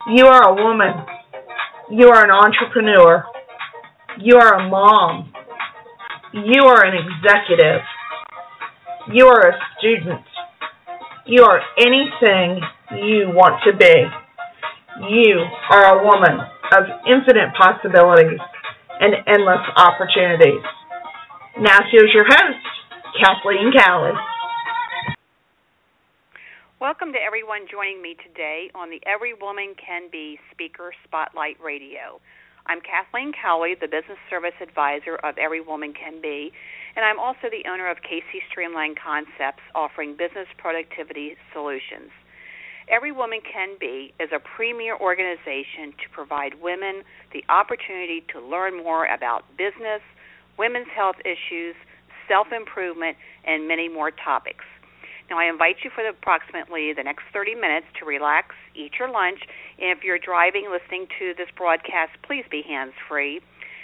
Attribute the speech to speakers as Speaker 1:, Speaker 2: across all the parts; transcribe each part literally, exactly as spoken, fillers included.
Speaker 1: You are a woman. You are an entrepreneur. You are a mom. You are an executive. You are a student. You are anything you want to be. You are a woman of infinite possibilities and endless opportunities. Now here's your host, Kathleen Cowley.
Speaker 2: Welcome to everyone joining me today on the Every Woman Can Be Speaker Spotlight Radio. I'm Kathleen Cowley, the Business Service Advisor of Every Woman Can Be, and I'm also the owner of K C Streamline Concepts, offering business productivity solutions. Every Woman Can Be is a premier organization to provide women the opportunity to learn more about business, women's health issues, self-improvement, and many more topics. Now, I invite you for the, approximately the next thirty minutes to relax, eat your lunch, and if you're driving listening to this broadcast, please be hands-free.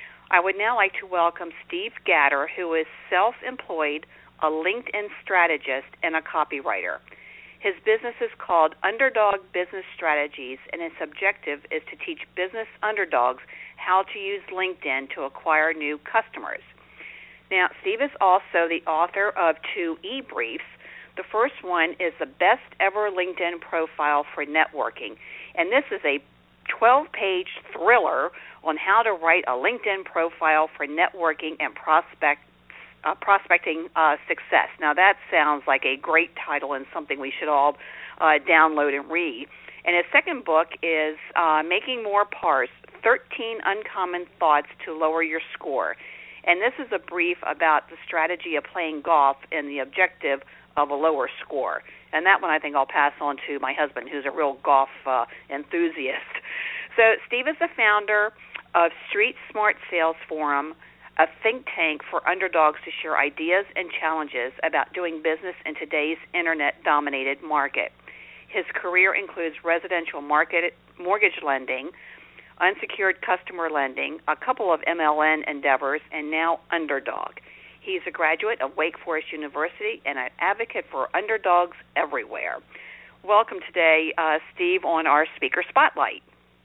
Speaker 2: I would now like to welcome Steve Gatter, who is self-employed, a LinkedIn strategist, and a copywriter. His business is called Underdog Business Strategies, and his objective is to teach business underdogs how to use LinkedIn to acquire new customers. Now, Steve is also the author of two e-briefs. The first one is the best ever LinkedIn profile for networking, and this is a twelve-page thriller on how to write a LinkedIn profile for networking and prospect, uh, prospecting uh, success. Now, that sounds like a great title and something we should all uh, download and read. And his second book is uh, Making More Pars, thirteen Uncommon Thoughts to Lower Your Score. And this is a brief about the strategy of playing golf and the objective of a lower score. And that one I think I'll pass on to my husband, who's a real golf uh, enthusiast. So Steve is the founder of Street Smart Sales Forum, a think tank for underdogs to share ideas and challenges about doing business in today's internet-dominated market. His career includes residential market mortgage lending, unsecured customer lending, a couple of M L M endeavors, and now Underdog. He's a graduate of Wake Forest University and an advocate for underdogs everywhere. Welcome today, uh, Steve, on our Speaker Spotlight.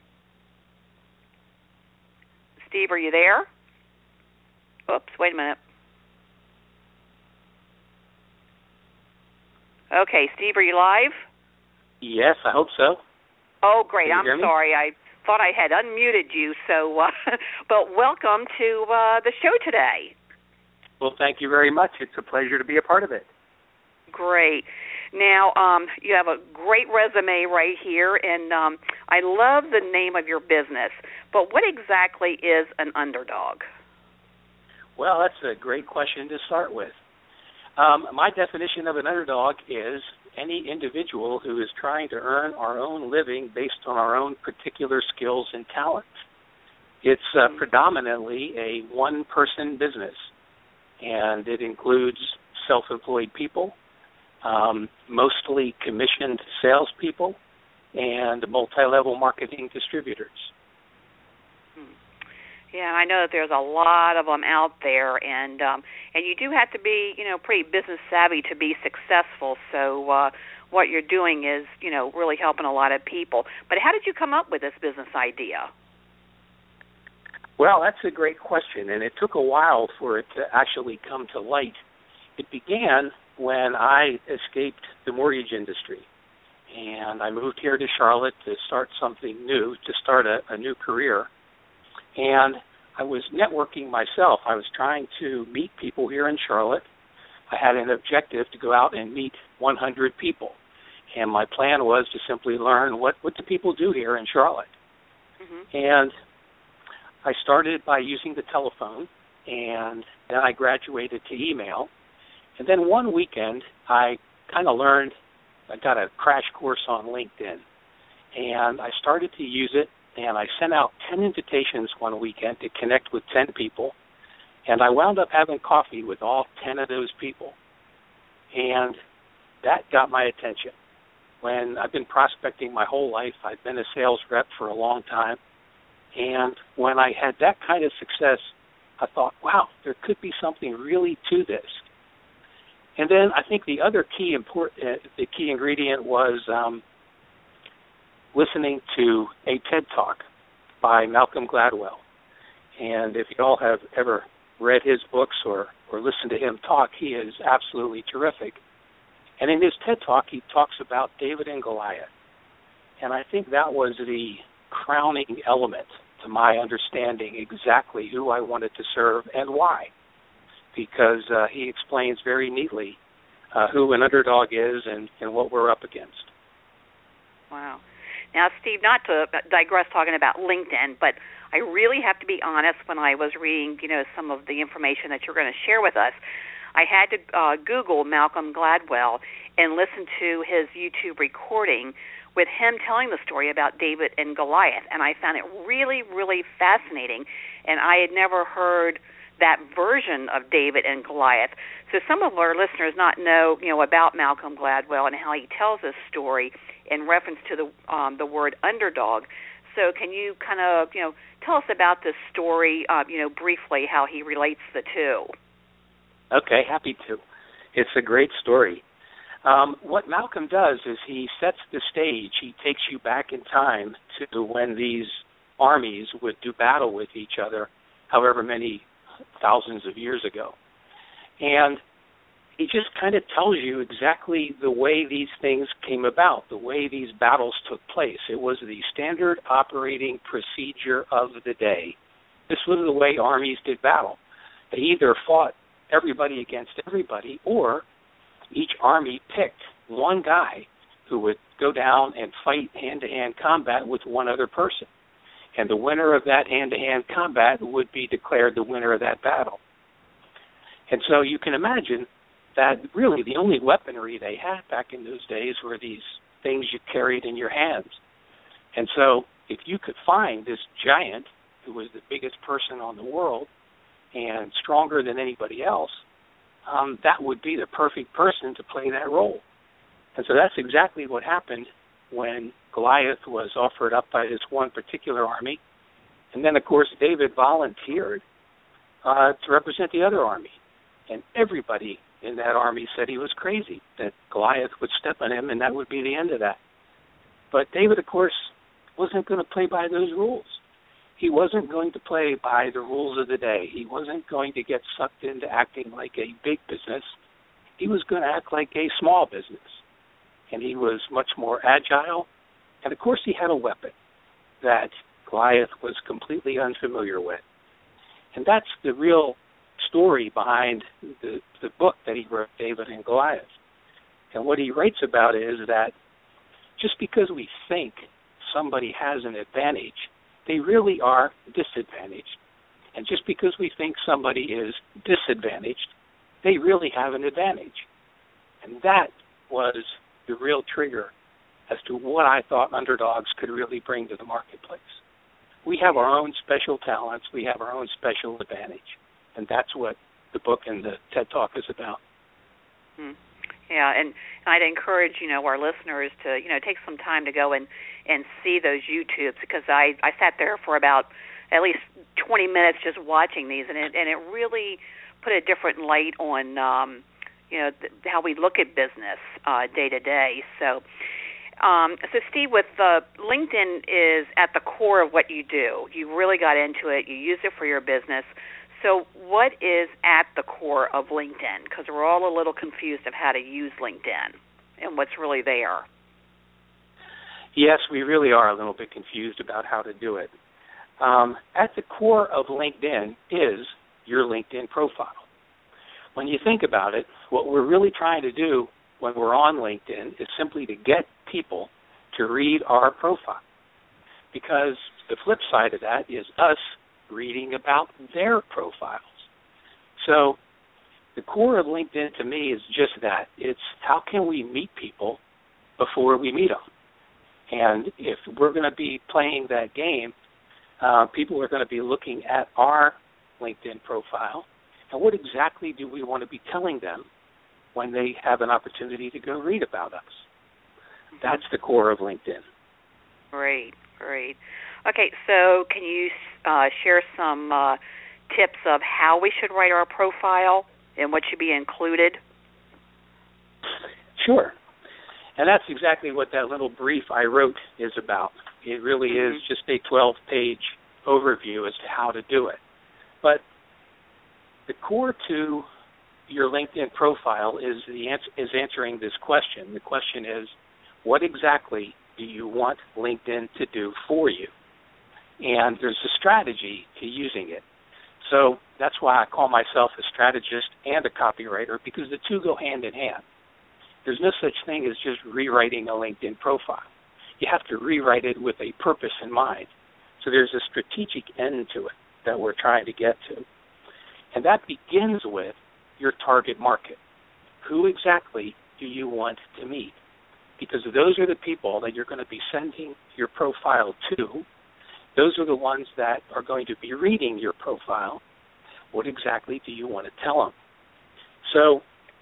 Speaker 2: Steve, are you there? Oops, wait a minute. Okay, Steve, are you live?
Speaker 3: Yes, I hope so.
Speaker 2: Oh, great.
Speaker 3: Can you
Speaker 2: I'm
Speaker 3: hear me?
Speaker 2: sorry. I thought I had unmuted you, so uh, but welcome to uh, the show today.
Speaker 3: Well, thank you very much. It's a pleasure to be a part of it.
Speaker 2: Great. Now, um, you have a great resume right here, and um, I love the name of your business. But what exactly is an underdog?
Speaker 3: Well, that's a great question to start with. Um, my definition of an underdog is any individual who is trying to earn our own living based on our own particular skills and talents. It's uh, predominantly a one-person business, and it includes self-employed people, um, mostly commissioned salespeople, and multi-level marketing distributors.
Speaker 2: Yeah, I know that there's a lot of them out there, and um, and you do have to be, you know, pretty business savvy to be successful. So uh, what you're doing is, you know, really helping a lot of people. But how did you come up with this business idea?
Speaker 3: Well, that's a great question, and it took a while for it to actually come to light. It began when I escaped the mortgage industry, and I moved here to Charlotte to start something new, to start a, a new career. And I was networking myself. I was trying to meet people here in Charlotte. I had an objective to go out and meet one hundred people, and my plan was to simply learn what, what do people do here in Charlotte. Mm-hmm. And I started by using the telephone, and then I graduated to email. And then one weekend, I kind of learned, I got a crash course on LinkedIn, and I started to use it, and I sent out ten invitations one weekend to connect with ten people, and I wound up having coffee with all ten of those people. And that got my attention. When I've been prospecting my whole life, I've been a sales rep for a long time, and when I had that kind of success, I thought, wow, there could be something really to this. And then I think the other key import, uh, the key ingredient was um, listening to a TED Talk by Malcolm Gladwell. And if you all have ever read his books or, or listened to him talk, he is absolutely terrific. And in his TED Talk, he talks about David and Goliath. And I think that was the crowning element to my understanding exactly who I wanted to serve and why. Because uh, he explains very neatly uh, who an underdog is and, and what we're up against.
Speaker 2: Wow. Now, Steve, not to digress talking about LinkedIn, but I really have to be honest, when I was reading, you know, some of the information that you're going to share with us, I had to uh, Google Malcolm Gladwell and listen to his YouTube recording with him telling the story about David and Goliath, and I found it really, really fascinating, and I had never heard that version of David and Goliath. So some of our listeners not know, you know, about Malcolm Gladwell and how he tells his story in reference to the um, the word underdog. So can you kind of, you know, tell us about this story, uh, you know, briefly, how he relates the two?
Speaker 3: Okay, happy to. It's a great story. Um, what Malcolm does is he sets the stage. He takes you back in time to when these armies would do battle with each other, however many thousands of years ago. And he just kind of tells you exactly the way these things came about, the way these battles took place. It was the standard operating procedure of the day. This was the way armies did battle. They either fought everybody against everybody, or each army picked one guy who would go down and fight hand-to-hand combat with one other person. And the winner of that hand-to-hand combat would be declared the winner of that battle. And so you can imagine that really the only weaponry they had back in those days were these things you carried in your hands. And so if you could find this giant who was the biggest person on the world and stronger than anybody else, um, that would be the perfect person to play that role. And so that's exactly what happened when Goliath was offered up by this one particular army. And then, of course, David volunteered uh, to represent the other army. And everybody in that army said he was crazy, that Goliath would step on him and that would be the end of that. But David, of course, wasn't going to play by those rules. He wasn't going to play by the rules of the day. He wasn't going to get sucked into acting like a big business. He was going to act like a small business. And he was much more agile. And, of course, he had a weapon that Goliath was completely unfamiliar with. And that's the real story behind the, the book that he wrote, David and Goliath. And what he writes about is that just because we think somebody has an advantage, they really are disadvantaged. And just because we think somebody is disadvantaged, they really have an advantage. And that was the real trigger as to what I thought underdogs could really bring to the marketplace. We have our own special talents. We have our own special advantage. And that's what the book and the TED Talk is about.
Speaker 2: Hmm. Yeah, and I'd encourage, you know, our listeners to, you know, take some time to go and, and see those YouTubes, because I, I sat there for about at least twenty minutes just watching these, and it, and it really put a different light on, um, you know, th- how we look at business uh, day to day. So, um, so Steve, with uh, LinkedIn is at the core of what you do. You really got into it. You use it for your business. So what is at the core of LinkedIn? Because we're all a little confused of how to use LinkedIn and what's really there.
Speaker 3: Yes, we really are a little bit confused about how to do it. Um, at the core of LinkedIn is your LinkedIn profile. When you think about it, what we're really trying to do when we're on LinkedIn is simply to get people to read our profile. Because the flip side of that is us reading about their profiles. So the core of LinkedIn to me is just that. It's how can we meet people before we meet them? And if we're going to be playing that game, uh, people are going to be looking at our LinkedIn profile, and what exactly do we want to be telling them when they have an opportunity to go read about us? That's the core of LinkedIn.
Speaker 2: Great, great. Okay, so can you uh, share some uh, tips of how we should write our profile and what should be included?
Speaker 3: Sure. And that's exactly what that little brief I wrote is about. It really
Speaker 2: mm-hmm.
Speaker 3: is just a twelve-page overview as to how to do it. But the core to your LinkedIn profile is the ans- is answering this question. The question is, what exactly do you want LinkedIn to do for you? And there's a strategy to using it. So that's why I call myself a strategist and a copywriter, because the two go hand in hand. There's no such thing as just rewriting a LinkedIn profile. You have to rewrite it with a purpose in mind. So there's a strategic end to it that we're trying to get to. And that begins with your target market. Who exactly do you want to meet? Because those are the people that you're going to be sending your profile to. Those are the ones that are going to be reading your profile. What exactly do you want to tell them? So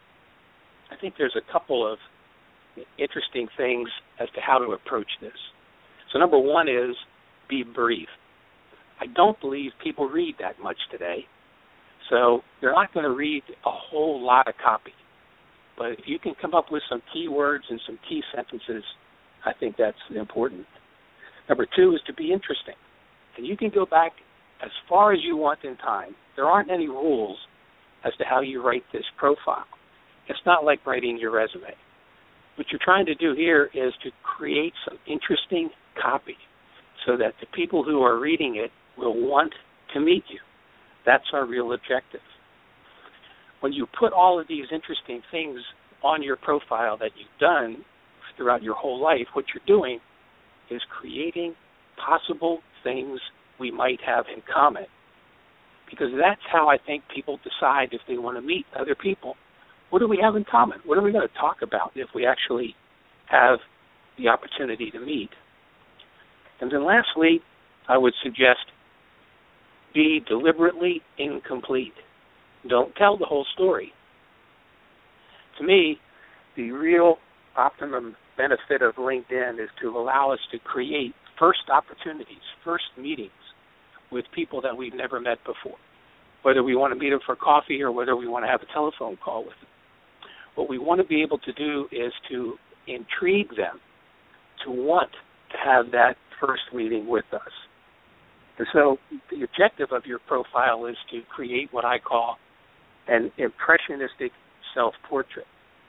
Speaker 3: I think there's a couple of interesting things as to how to approach this. So number one is be brief. I don't believe people read that much today. So they're not going to read a whole lot of copy. But if you can come up with some key words and some key sentences, I think that's important. Number two is to be interesting. And you can go back as far as you want in time. There aren't any rules as to how you write this profile. It's not like writing your resume. What you're trying to do here is to create some interesting copy so that the people who are reading it will want to meet you. That's our real objective. When you put all of these interesting things on your profile that you've done throughout your whole life, what you're doing is creating possible things we might have in common. Because that's how I think people decide if they want to meet other people. What do we have in common? What are we going to talk about if we actually have the opportunity to meet? And then lastly, I would suggest be deliberately incomplete. Don't tell the whole story. To me, the real optimum benefit of LinkedIn is to allow us to create first opportunities, first meetings with people that we've never met before, whether we want to meet them for coffee or whether we want to have a telephone call with them. What we want to be able to do is to intrigue them to want to have that first meeting with us. And so the objective of your profile is to create what I call an impressionistic self-portrait.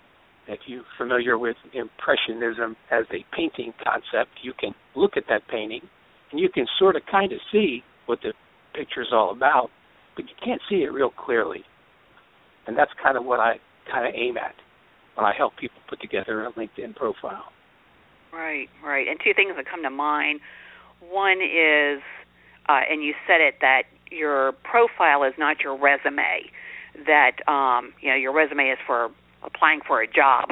Speaker 3: If you're familiar with Impressionism as a painting concept, you can look at that painting and you can sort of kind of see what the picture's all about, but you can't see it real clearly. And that's kind of what I kind of aim at when I help people put together a LinkedIn profile.
Speaker 2: Right, right. And two things that come to mind. One is, uh, and you said it, that your profile is not your resume, that um, you know your resume is for applying for a job,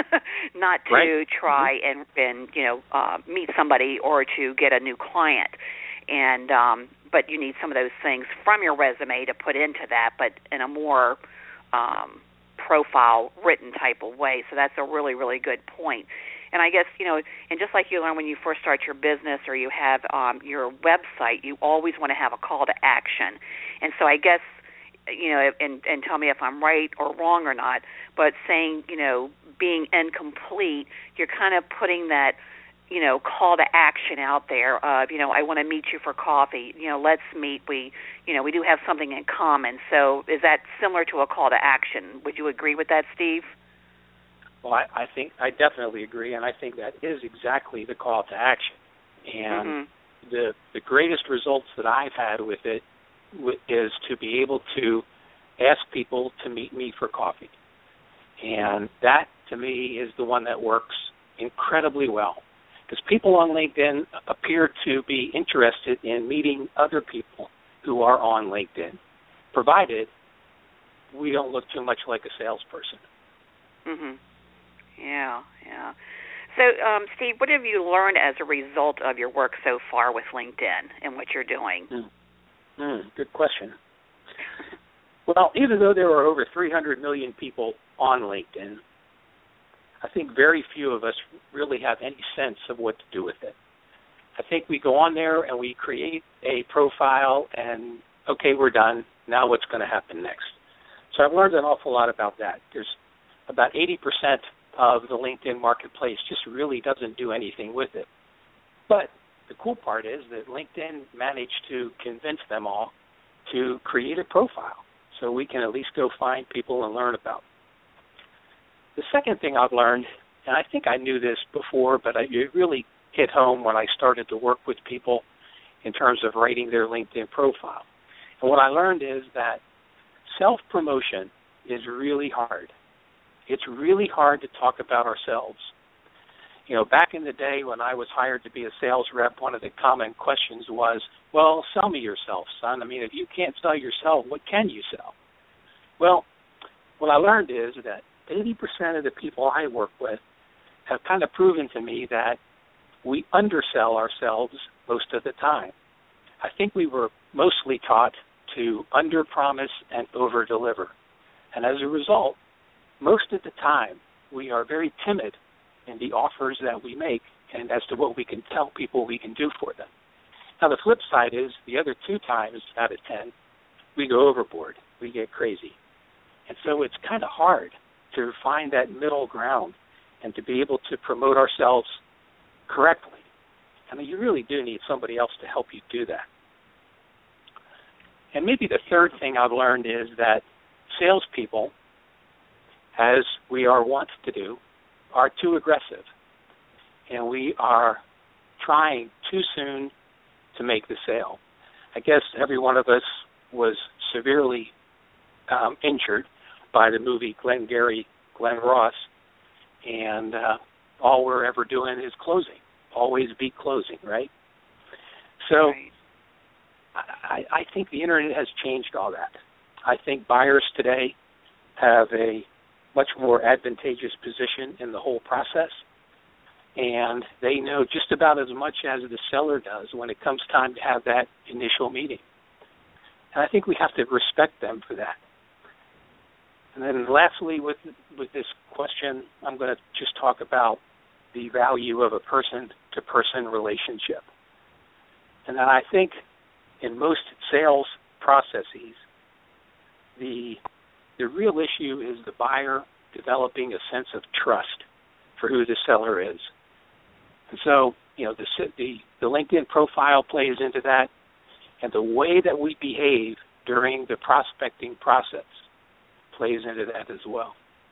Speaker 2: not to
Speaker 3: right.
Speaker 2: try and, and you know uh, meet somebody or to get a new client. And um, but you need some of those things from your resume to put into that, but in a more um, profile written type of way. So that's a really, really good point. And I guess, you know, and just like you learn when you first start your business or you have um, your website, you always want to have a call to action. And so I guess, you know, and, and tell me if I'm right or wrong or not, but saying, you know, being incomplete, you're kind of putting that, you know, call to action out there of, you know, I want to meet you for coffee. You know, let's meet. We, you know, we do have something in common. So is that similar to a call to action? Would you agree with that, Steve?
Speaker 3: Well, I, I think I definitely agree, and I think that is exactly the call to action. And mm-hmm. the the greatest results that I've had with it w- is to be able to ask people to meet me for coffee. And that, to me, is the one that works incredibly well. Because people on LinkedIn appear to be interested in meeting other people who are on LinkedIn, provided we don't look too much like a salesperson.
Speaker 2: Mm-hmm. Yeah, yeah. So, um, Steve, what have you learned as a result of your work so far with LinkedIn and what you're doing?
Speaker 3: Mm. Mm, good question. Well, even though there are over three hundred million people on LinkedIn, I think very few of us really have any sense of what to do with it. I think we go on there and we create a profile and, okay, we're done. Now what's going to happen next? So I've learned an awful lot about that. There's about eighty percent of the LinkedIn marketplace just really doesn't do anything with it. But the cool part is that LinkedIn managed to convince them all to create a profile so we can at least go find people and learn about them. The second thing I've learned, and I think I knew this before, but I, it really hit home when I started to work with people in terms of writing their LinkedIn profile. And what I learned is that self-promotion is really hard. It's really hard to talk about ourselves. You know, back in the day when I was hired to be a sales rep, one of the common questions was, well, sell me yourself, son. I mean, if you can't sell yourself, what can you sell? Well, what I learned is that eighty percent of the people I work with have kind of proven to me that we undersell ourselves most of the time. I think we were mostly taught to underpromise and overdeliver. And as a result, most of the time, we are very timid in the offers that we make and as to what we can tell people we can do for them. Now, the flip side is the other two times out of ten, we go overboard. We get crazy. And so it's kind of hard to find that middle ground and to be able to promote ourselves correctly. I mean, you really do need somebody else to help you do that. And maybe the third thing I've learned is that salespeople, as we are wont to do, are too aggressive. And we are trying too soon to make the sale. I guess every one of us was severely um, injured by the movie Glengarry Glen Ross, and uh, all we're ever doing is closing. Always be closing, right? So
Speaker 2: right.
Speaker 3: I, I think the Internet has changed all that. I think buyers today have a much more advantageous position in the whole process, and they know just about as much as the seller does when it comes time to have that initial meeting. And I think we have to respect them for that. And then lastly, with with this question, I'm going to just talk about the value of a person-to-person relationship. And I think in most sales processes, the the real issue is the buyer developing a sense of trust for who the seller is. And so, you know, the the, the LinkedIn profile plays into that, and the way that we behave during the prospecting process plays into that as well.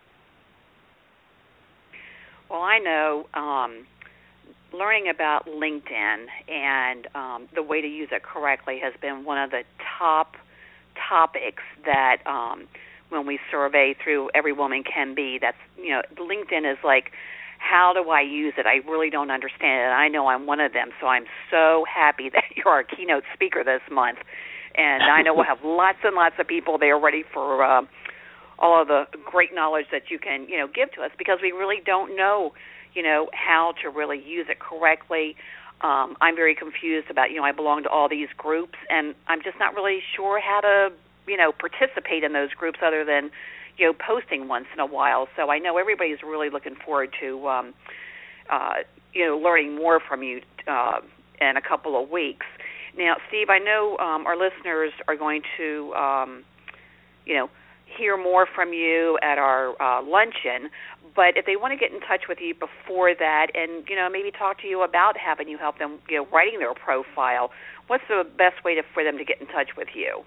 Speaker 2: Well, I know um, learning about LinkedIn and um, the way to use it correctly has been one of the top topics that um, when we survey through Every Woman Can Be, that's, you know, LinkedIn is like, how do I use it? I really don't understand it. I know I'm one of them, so I'm so happy that you're our keynote speaker this month. And I know we'll have lots and lots of people there ready for uh, all of the great knowledge that you can, you know, give to us, because we really don't know, you know, how to really use it correctly. Um, I'm very confused about, you know, I belong to all these groups, and I'm just not really sure how to, you know, participate in those groups other than, you know, posting once in a while. So I know everybody's really looking forward to, um, uh, you know, learning more from you uh, in a couple of weeks. Now, Steve, I know um, our listeners are going to, um, you know, hear more from you at our uh, luncheon, but if they want to get in touch with you before that and, you know, maybe talk to you about having you help them, you know, writing their profile, what's the best way to, for them to get in touch with you?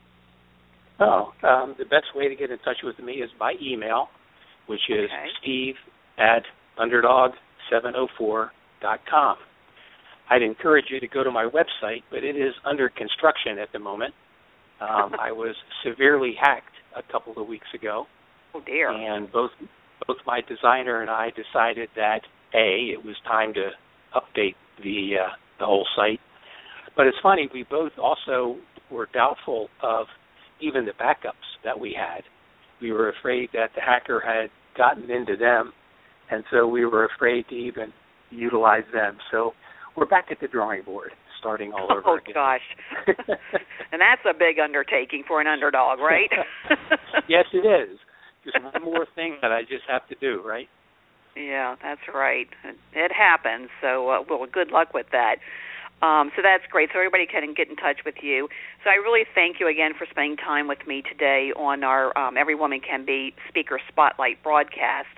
Speaker 3: Oh, um, the best way to get in touch with me is by email, which is
Speaker 2: okay.
Speaker 3: steve at underdog seven oh four dot com. I'd encourage you to go to my website, but it is under construction at the moment. Um, I was severely hacked a couple of weeks ago.
Speaker 2: Oh, dear.
Speaker 3: And both both my designer and I decided that, A, it was time to update the uh, the whole site. But it's funny, we both also were doubtful of even the backups that we had. We were afraid that the hacker had gotten into them, and so we were afraid to even utilize them. So we're back at the drawing board, starting all over
Speaker 2: oh,
Speaker 3: again.
Speaker 2: Oh, gosh. And that's a big undertaking for an underdog, right?
Speaker 3: Yes, it is. Just one more thing that I just have to do, right?
Speaker 2: Yeah, that's right. It happens, so uh, well, good luck with that. Um, so that's great. So everybody can get in touch with you. So I really thank you again for spending time with me today on our um, Every Woman Can Be Speaker Spotlight broadcast.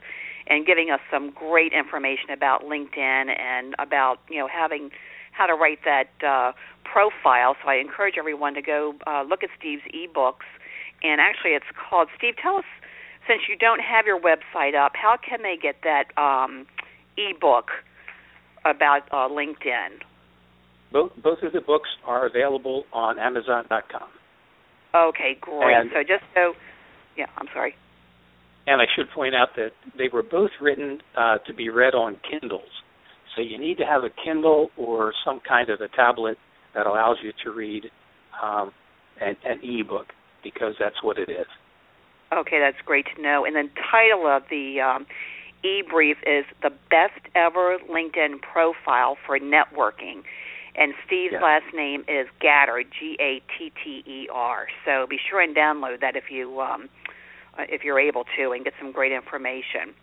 Speaker 2: and giving us some great information about LinkedIn and about, you know, having how to write that uh, profile. So I encourage everyone to go uh, look at Steve's ebooks. And actually it's called, Steve, tell us, since you don't have your website up, how can they get that um, ebook about uh, LinkedIn?
Speaker 3: Both both of the books are available on Amazon dot com.
Speaker 2: Okay, great.
Speaker 3: And,
Speaker 2: so just so, yeah, I'm sorry.
Speaker 3: And I should point out that they were both written uh, to be read on Kindles. So you need to have a Kindle or some kind of a tablet that allows you to read um, an, an e-book, because that's what it is.
Speaker 2: Okay, that's great to know. And the title of the um, e-brief is The Best Ever LinkedIn Profile for Networking. And Steve's
Speaker 3: yes.
Speaker 2: last name is Gatter, G A T T E R. So be sure and download that if you um, if you're able to, and get some great information.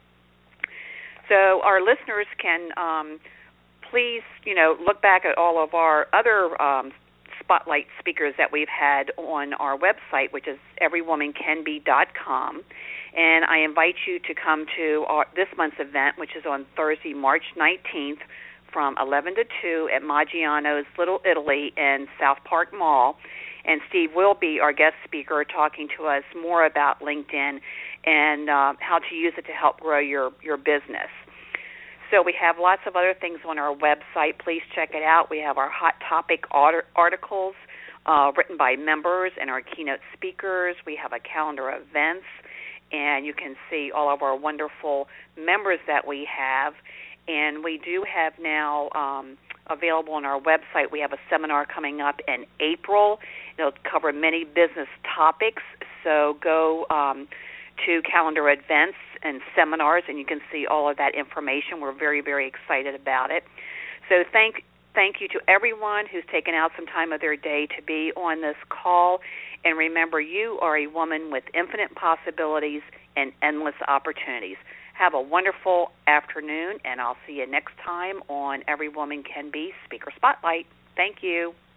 Speaker 2: So our listeners can um, please, you know, look back at all of our other um, spotlight speakers that we've had on our website, which is every woman can be dot com. And I invite you to come to our, this month's event, which is on Thursday, March nineteenth, from eleven to two at Maggiano's Little Italy in South Park Mall. And Steve will be our guest speaker, talking to us more about LinkedIn and uh, how to use it to help grow your, your business. So we have lots of other things on our website. Please check it out. We have our hot topic articles uh, written by members and our keynote speakers. We have a calendar of events, and you can see all of our wonderful members that we have. And we do have now um, available on our website, we have a seminar coming up in April. It'll cover many business topics. So go um, to calendar events and seminars, and you can see all of that information. We're very, very excited about it. So thank thank you to everyone who's taken out some time of their day to be on this call. And remember, you are a woman with infinite possibilities and endless opportunities. Have a wonderful afternoon, and I'll see you next time on Every Woman Can Be Speaker Spotlight. Thank you.